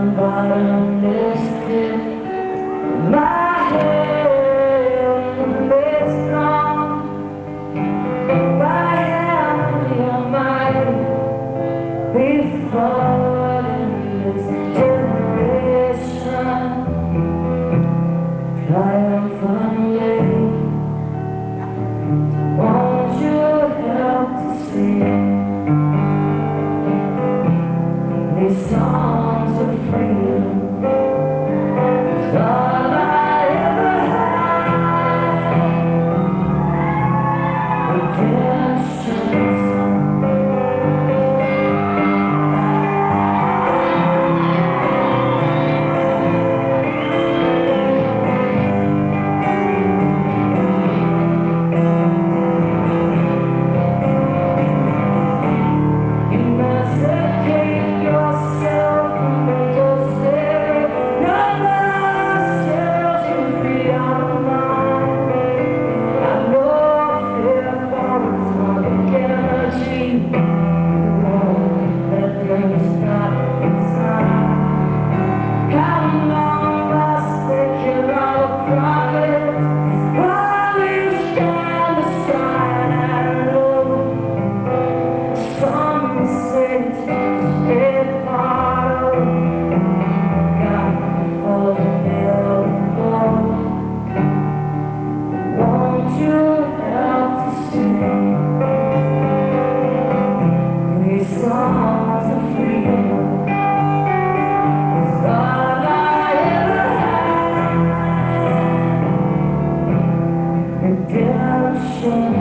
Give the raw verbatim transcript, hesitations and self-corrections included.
bottomless pit. My hand is strong. My hand, your might before in this generation. Triumphantly, won't you help to sing these songs of freedom? It's all I ever had. Redemption. Songs of freedom is all I ever had. Redemption.